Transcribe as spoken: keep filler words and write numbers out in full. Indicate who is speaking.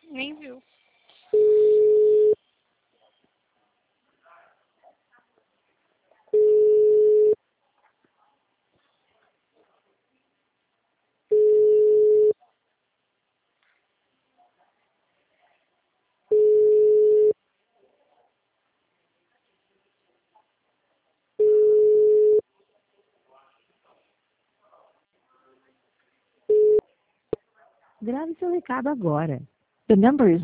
Speaker 1: Nem viu.
Speaker 2: Grave seu recado agora. The number is